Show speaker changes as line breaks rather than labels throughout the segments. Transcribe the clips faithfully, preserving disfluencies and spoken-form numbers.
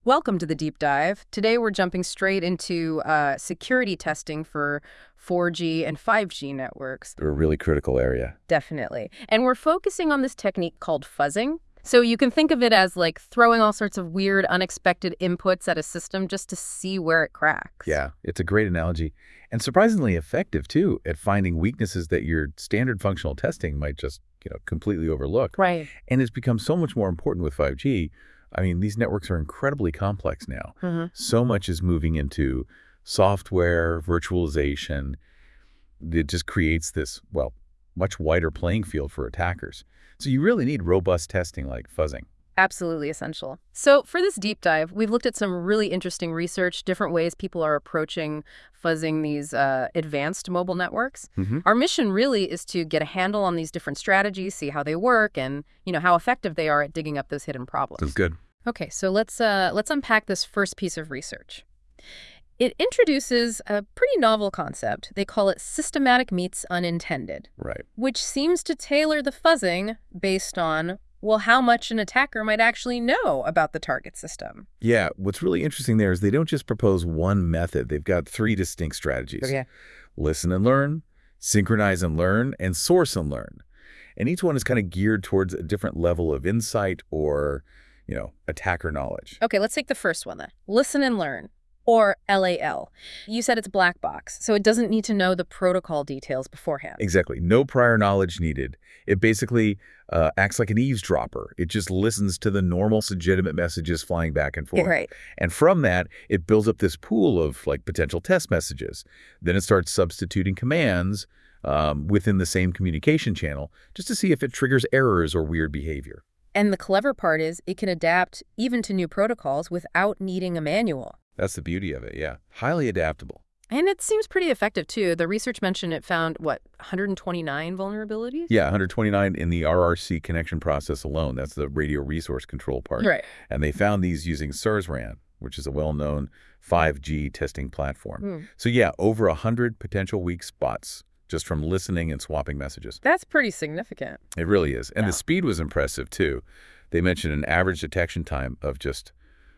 Welcome to the deep dive. Today we're jumping straight into uh, security testing for four G and five G networks.
A really critical area.
Definitely. And we're focusing on this technique called fuzzing. So you can think of it as like throwing all sorts of weird, unexpected inputs at a system just to see where it cracks.
Yeah, it's a great analogy. And surprisingly effective, too, at finding weaknesses that your standard functional testing might just, you know, completely overlook.
Right.
And it's become so much more important with five G. I mean, these networks are incredibly complex now.
Mm-hmm.
So much is moving into software, virtualization. It just creates this, well, much wider playing field for attackers. So you really need robust testing like fuzzing.
Absolutely essential. So for this deep dive, we've looked at some really interesting research, different ways people are approaching fuzzing these uh, advanced mobile networks.
Mm-hmm.
Our mission really is to get a handle on these different strategies, see how they work, and you know how effective they are at digging up those hidden problems.
That's good.
Okay, so let's uh, let's unpack this first piece of research. It introduces a pretty novel concept. They call it systematic meets unintended,
Right.
which seems to tailor the fuzzing based on, well, how much an attacker might actually know about the target system.
Yeah, what's really interesting there is they don't just propose one method. They've got three distinct strategies.
Okay.
Listen and learn, synchronize and learn, and source and learn. And each one is kind of geared towards a different level of insight or, you know, attacker knowledge.
Okay, let's take the first one then. Listen and learn, or L A L. You said it's black box, so it doesn't need to know the protocol details beforehand.
Exactly. No prior knowledge needed. It basically uh, acts like an eavesdropper. It just listens to the normal, legitimate messages flying back and forth.
Right.
And from that, it builds up this pool of like potential test messages. Then it starts substituting commands um, within the same communication channel just to see if it triggers errors or weird behavior.
And the clever part is it can adapt even to new protocols without needing a manual.
That's the beauty of it, yeah. Highly adaptable.
And it seems pretty effective, too. The research mentioned it found, what, one hundred twenty-nine vulnerabilities?
Yeah, one hundred twenty-nine in the R R C connection process alone. That's the radio resource control part.
Right.
And they found these using SURSRAN, which is a well-known five G testing platform.
Mm.
So yeah, over one hundred potential weak spots just from listening and swapping messages.
That's pretty significant.
It really is. And
Yeah.
the speed was impressive, too. They mentioned an average detection time of just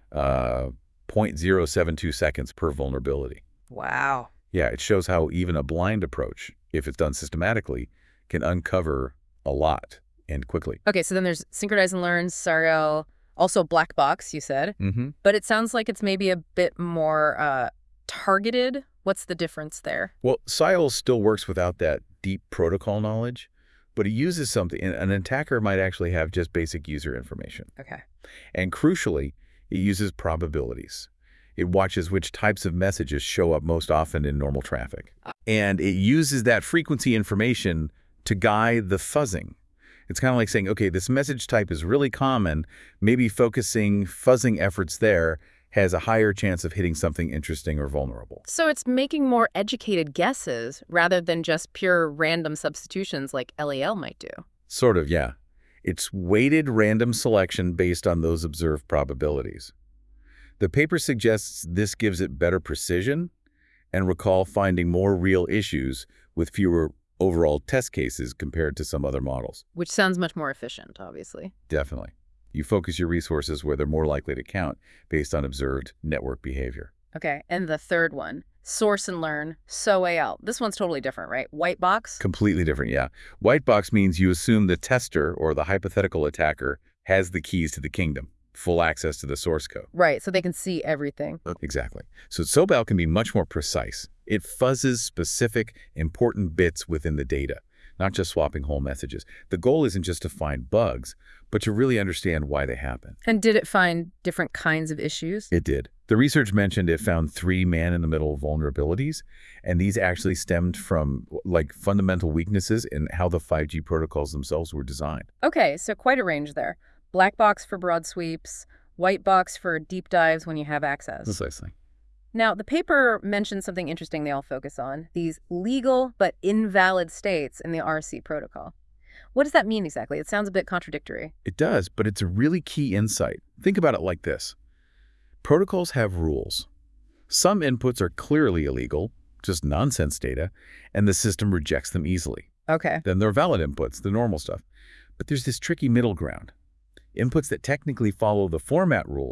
uh, zero point zero seven two seconds per vulnerability.
Wow.
Yeah, it shows how even a blind approach, if it's done systematically, can uncover a lot and quickly.
Okay, so then there's synchronize and learn, S A R L, also black box, you said.
Mm-hmm.
But it sounds like it's maybe a bit more uh, targeted. What's the difference there?
Well, S I L still works without that deep protocol knowledge, but it uses something. An attacker might actually have just basic user information.
Okay.
And crucially, it uses probabilities. It watches which types of messages show up most often in normal traffic. And it uses that frequency information to guide the fuzzing. It's kind of like saying, okay, this message type is really common. Maybe focusing fuzzing efforts there has a higher chance of hitting something interesting or vulnerable.
So it's making more educated guesses rather than just pure random substitutions like L A L might do.
Sort of, yeah. It's weighted random selection based on those observed probabilities. The paper suggests this gives it better precision and recall finding more real issues with fewer overall test cases compared to some other models.
Which sounds much more efficient, obviously.
Definitely. You focus your resources where they're more likely to count based on observed network behavior.
Okay, and the third one, source and learn, S O A L. This one's totally different, right? White box?
Completely different, yeah. White box means you assume the tester or the hypothetical attacker has the keys to the kingdom, full access to the source code.
Right, so they can see everything.
Exactly. So S O A L can be much more precise. It fuzzes specific, important bits within the data, not just swapping whole messages. The goal isn't just to find bugs, but to really understand why they happen.
And did it find different kinds of issues?
It did. The research mentioned it found three man-in-the-middle vulnerabilities, and these actually stemmed from like fundamental weaknesses in how the five G protocols themselves were designed.
Okay, so quite a range there. Black box for broad sweeps, white box for deep dives when you have access.
Precisely.
Now, the paper mentions something interesting they all focus on, these legal but invalid states in the R C protocol. What does that mean exactly? It sounds a bit contradictory.
It does, but it's a really key insight. Think about it like this. Protocols have rules. Some inputs are clearly illegal, just nonsense data, and the system rejects them easily.
Okay.
Then there are valid inputs, the normal stuff. But there's this tricky middle ground. Inputs that technically follow the format rules,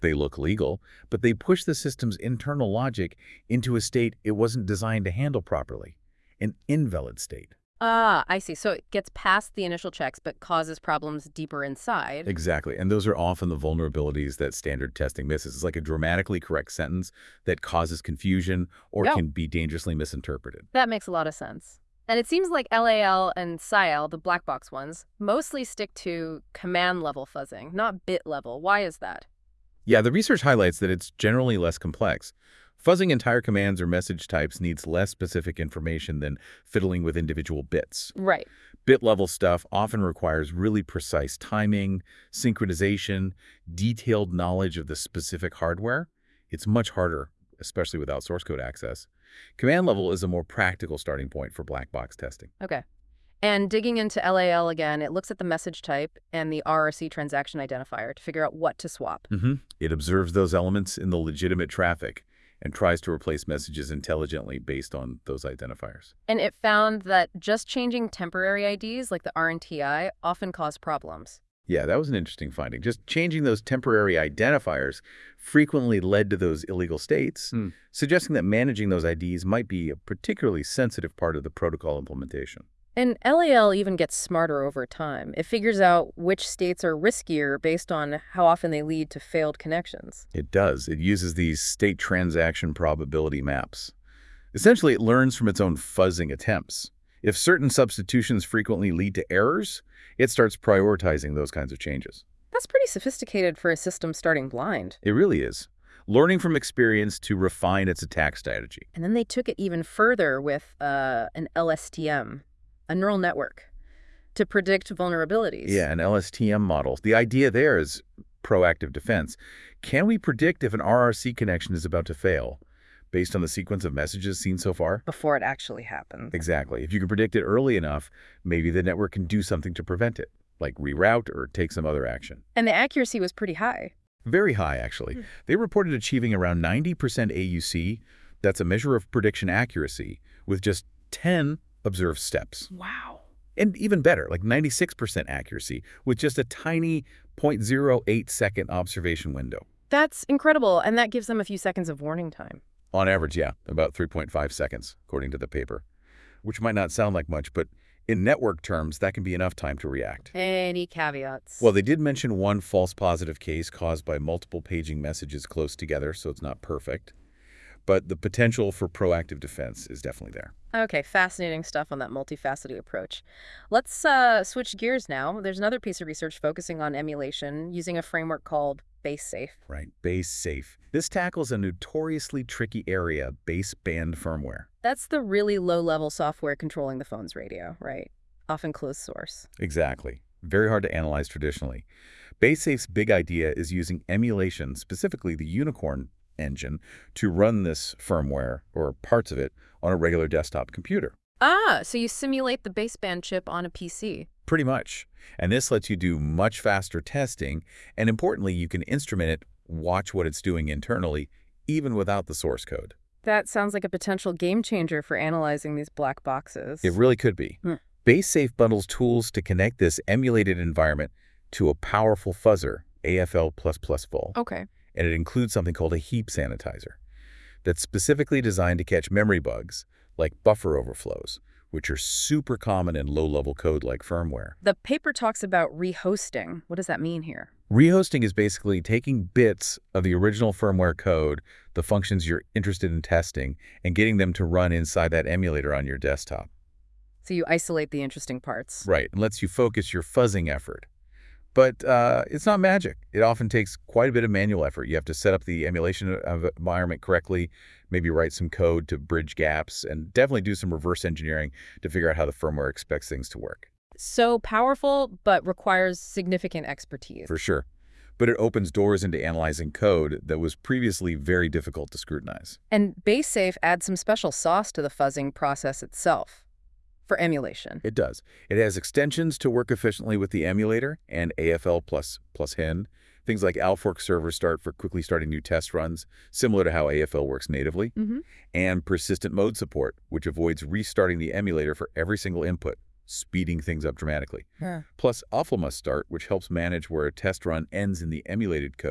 They look legal, but they push the system's internal logic into a state it wasn't designed to handle properly, an invalid state.
Ah, I see. So it gets past the initial checks but causes problems deeper inside.
Exactly, and those are often the vulnerabilities that standard testing misses. It's like a grammatically correct sentence that causes confusion or
Yeah.
can be dangerously misinterpreted.
That makes a lot of sense. And it seems like L A L and S I L, the black box ones, mostly stick to command level fuzzing, not bit level. Why is that?
Yeah, the research highlights that it's generally less complex. Fuzzing entire commands or message types needs less specific information than fiddling with individual bits.
Right.
Bit-level stuff often requires really precise timing, synchronization, detailed knowledge of the specific hardware. It's much harder, especially without source code access. Command level is a more practical starting point for black box testing.
Okay. And digging into L A L again, it looks at the message type and the R R C transaction identifier to figure out what to swap.
Mm-hmm. It observes those elements in the legitimate traffic and tries to replace messages intelligently based on those identifiers.
And it found that just changing temporary I Ds, like the R and T I, often cause problems.
Yeah, that was an interesting finding. Just changing those temporary identifiers frequently led to those illegal states,
Hmm.
suggesting that managing those I Ds might be a particularly sensitive part of the protocol implementation.
And L A L even gets smarter over time. It figures out which states are riskier based on how often they lead to failed connections.
It does. It uses these state transaction probability maps. Essentially, it learns from its own fuzzing attempts. If certain substitutions frequently lead to errors, it starts prioritizing those kinds of changes.
That's pretty sophisticated for a system starting blind.
It really is. Learning from experience to refine its attack strategy.
And then they took it even further with uh, an L S T M, a neural network, to predict vulnerabilities.
Yeah, an L S T M model. The idea there is proactive defense. Can we predict if an R R C connection is about to fail based on the sequence of messages seen so far?
Before it actually happens.
Exactly. If you can predict it early enough, maybe the network can do something to prevent it, like reroute or take some other action.
And the accuracy was pretty high.
Very high, actually.
Hmm.
They reported achieving around ninety percent A U C. That's a measure of prediction accuracy with just ten observed steps.
Wow.
And even better, like ninety-six percent accuracy with just a tiny zero point zero eight second observation window.
That's incredible, and that gives them a few seconds of warning time.
On average, yeah, about three point five seconds, according to the paper, which might not sound like much, but in network terms, that can be enough time to react.
Any caveats?
Well, they did mention one false positive case caused by multiple paging messages close together, so it's not perfect. But the potential for proactive defense is definitely there.
Okay, fascinating stuff on that multifaceted approach. Let's uh, switch gears now. There's another piece of research focusing on emulation using a framework called BaseSafe.
Right, base safe. This tackles a notoriously tricky area, baseband firmware.
That's the really low-level software controlling the phone's radio, right? Often closed source.
Exactly. Very hard to analyze traditionally. BaseSafe's big idea is using emulation, specifically the Unicorn engine, to run this firmware, or parts of it, on a regular desktop computer.
Ah, so you simulate the baseband chip on a P C.
Pretty much. And this lets you do much faster testing, and importantly, you can instrument it, watch what it's doing internally, even without the source code.
That sounds like a potential game changer for analyzing these black boxes.
It really could be.
Hmm.
BaseSafe bundles tools to connect this emulated environment to a powerful fuzzer, A F L plus plus full.
Okay.
And it includes something called a heap sanitizer that's specifically designed to catch memory bugs like buffer overflows, which are super common in low-level code like firmware.
The paper talks about rehosting. What does that mean here?
Rehosting is basically taking bits of the original firmware code, the functions you're interested in testing, and getting them to run inside that emulator on your desktop.
So you isolate the interesting parts.
Right, and lets you focus your fuzzing effort. But uh, it's not magic. It often takes quite a bit of manual effort. You have to set up the emulation environment correctly, maybe write some code to bridge gaps, and definitely do some reverse engineering to figure out how the firmware expects things to work.
So powerful, but requires significant expertise.
For sure. But it opens doors into analyzing code that was previously very difficult to scrutinize.
And BaseSafe adds some special sauce to the fuzzing process itself for emulation.
It does. It has extensions to work efficiently with the emulator and A F L plus plus hen. Things like Alfork server start for quickly starting new test runs, similar to how A F L works natively.
Mm-hmm.
And persistent mode support, which avoids restarting the emulator for every single input, speeding things up dramatically.
Yeah.
Plus awful must start, which helps manage where a test run ends in the emulated code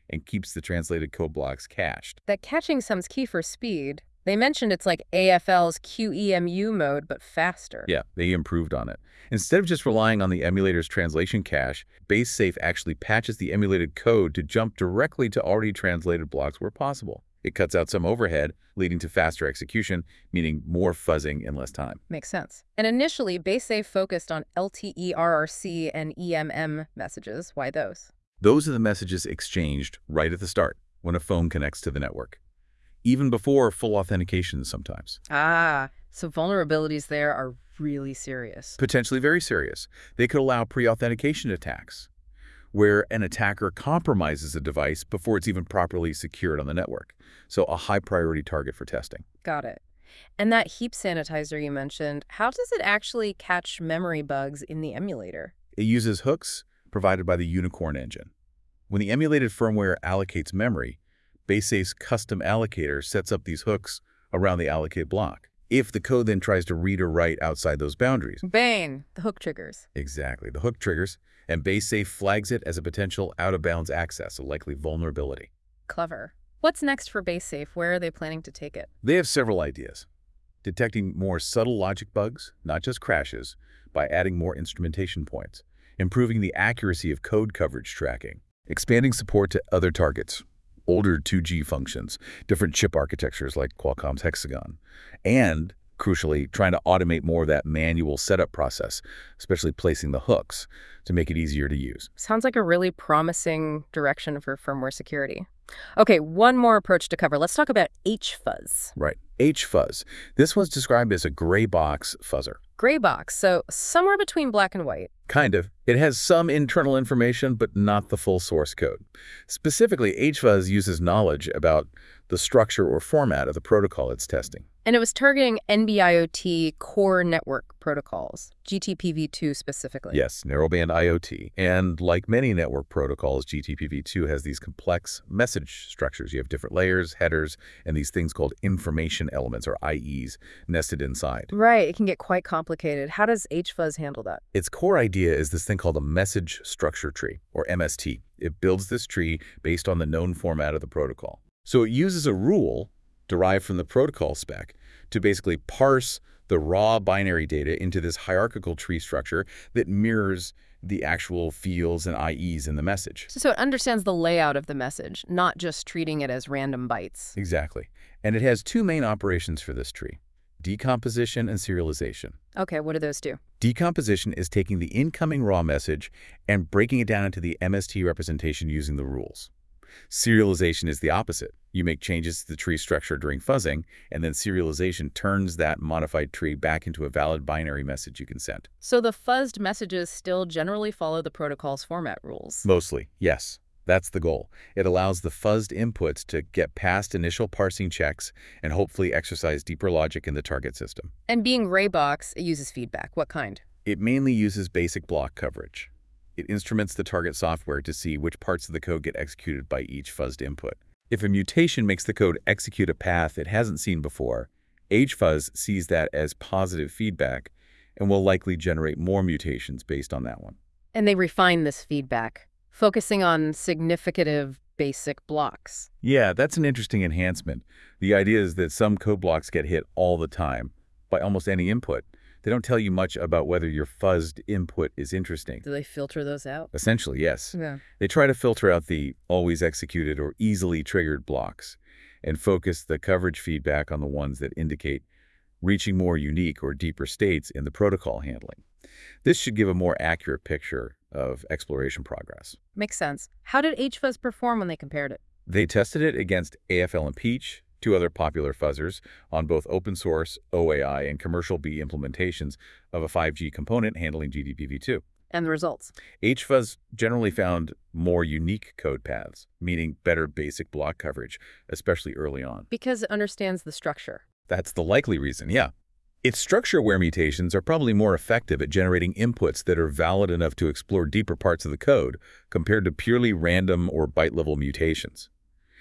and keeps the translated code blocks cached.
That caching sounds key for speed. They mentioned it's like A F L's Q E M U mode, but faster.
Yeah, they improved on it. Instead of just relying on the emulator's translation cache, BaseSafe actually patches the emulated code to jump directly to already translated blocks where possible. It cuts out some overhead, leading to faster execution, meaning more fuzzing in less time.
Makes sense. And initially, BaseSafe focused on L T E R R C and E M M messages. Why those?
Those are the messages exchanged right at the start when a phone connects to the network, even before full authentication sometimes.
Ah, so vulnerabilities there are really serious.
Potentially very serious. They could allow pre-authentication attacks, where an attacker compromises a device before it's even properly secured on the network. So a high-priority target for testing.
Got it. And that heap sanitizer you mentioned, how does it actually catch memory bugs in the emulator?
It uses hooks provided by the Unicorn engine. When the emulated firmware allocates memory, BaseSafe's custom allocator sets up these hooks around the allocate block. If the code then tries to read or write outside those boundaries.
Bang! The hook triggers.
Exactly. The hook triggers, and BaseSafe flags it as a potential out-of-bounds access, a likely vulnerability.
Clever. What's next for BaseSafe? Where are they planning to take it?
They have several ideas. Detecting more subtle logic bugs, not just crashes, by adding more instrumentation points. Improving the accuracy of code coverage tracking. Expanding support to other targets. Older two G functions, different chip architectures like Qualcomm's Hexagon, and, crucially, trying to automate more of that manual setup process, especially placing the hooks to make it easier to use.
Sounds like a really promising direction for firmware security. Okay, one more approach to cover. Let's talk about H fuzz.
Right. H fuzz. This one's described as a gray box fuzzer.
Gray box, so somewhere between black and white.
Kind of. It has some internal information, but not the full source code. Specifically, H fuzz uses knowledge about the structure or format of the protocol it's testing.
And it was targeting N B I O T core network protocols, G T P v two specifically.
Yes, narrowband I O T. And like many network protocols, G T P v two has these complex message structures. You have different layers, headers, and these things called information elements, or I Es, nested inside.
Right, it can get quite complicated. How does H fuzz handle that?
Its core idea is this thing called a message structure tree, or M S T. It builds this tree based on the known format of the protocol. So it uses a rule derived from the protocol spec to basically parse the raw binary data into this hierarchical tree structure that mirrors the actual fields and I Es in the message.
So it understands the layout of the message, not just treating it as random bytes.
Exactly. And it has two main operations for this tree: decomposition and serialization.
Okay, what do those do?
Decomposition is taking the incoming raw message and breaking it down into the M S T representation using the rules. Serialization is the opposite. You make changes to the tree structure during fuzzing, and then serialization turns that modified tree back into a valid binary message you can send.
So the fuzzed messages still generally follow the protocol's format rules?
Mostly, yes. That's the goal. It allows the fuzzed inputs to get past initial parsing checks and hopefully exercise deeper logic in the target system.
And being gray box, it uses feedback. What kind?
It mainly uses basic block coverage. It instruments the target software to see which parts of the code get executed by each fuzzed input. If a mutation makes the code execute a path it hasn't seen before, H fuzz sees that as positive feedback and will likely generate more mutations based on that one.
And they refine this feedback, focusing on significative basic blocks.
Yeah, that's an interesting enhancement. The idea is that some code blocks get hit all the time by almost any input. They don't tell you much about whether your fuzzed input is interesting.
Do they filter those out?
Essentially, yes.
Yeah.
They try to filter out the always executed or easily triggered blocks and focus the coverage feedback on the ones that indicate reaching more unique or deeper states in the protocol handling. This should give a more accurate picture of exploration progress.
Makes sense. How did H fuzz perform when they compared it?
They tested it against A F L and Peach, two other popular fuzzers, on both open source, O A I, and commercial B implementations of a five G component handling G T P v two.
And the results?
H fuzz generally found more unique code paths, meaning better basic block coverage, especially early on.
Because it understands the structure.
That's the likely reason, yeah. Its structure-aware mutations are probably more effective at generating inputs that are valid enough to explore deeper parts of the code compared to purely random or byte-level mutations.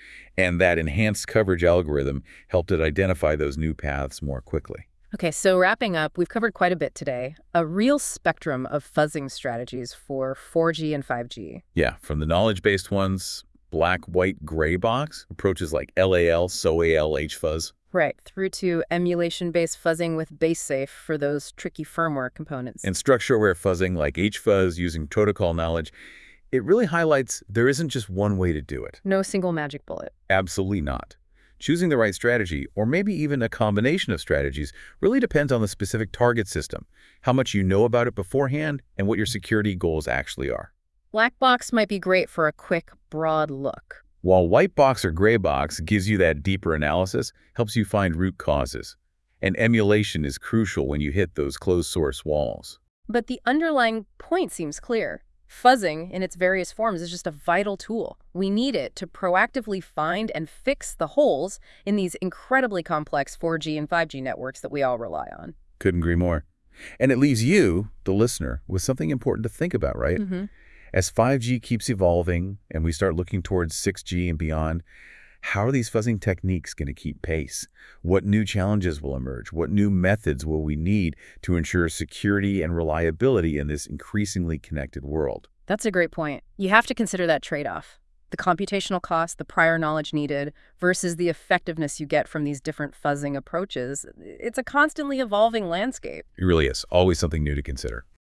And that enhanced coverage algorithm helped it identify those new paths more quickly.
Okay, so wrapping up, we've covered quite a bit today. A real spectrum of fuzzing strategies for four G and five G.
Yeah, from the knowledge-based ones black, white, gray box, approaches like L A L, S O A L, H fuzz.
Right, through to emulation-based fuzzing with BaseSafe for those tricky firmware components.
And structure-aware fuzzing like H fuzz using protocol knowledge. It really highlights there isn't just one way to do it.
No single magic bullet.
Absolutely not. Choosing the right strategy, or maybe even a combination of strategies, really depends on the specific target system, how much you know about it beforehand, and what your security goals actually are.
Black box might be great for a quick, broad look.
While white box or gray box gives you that deeper analysis, helps you find root causes. And emulation is crucial when you hit those closed-source walls.
But the underlying point seems clear. Fuzzing, in its various forms, is just a vital tool. We need it to proactively find and fix the holes in these incredibly complex four G and five G networks that we all rely on.
Couldn't agree more. And it leaves you, the listener, with something important to think about, right?
Mm-hmm.
As five G keeps evolving and we start looking towards six G and beyond, how are these fuzzing techniques going to keep pace? What new challenges will emerge? What new methods will we need to ensure security and reliability in this increasingly connected world?
That's a great point. You have to consider that trade-off. The computational cost, the prior knowledge needed, versus the effectiveness you get from these different fuzzing approaches. It's a constantly evolving landscape.
It really is. Always something new to consider.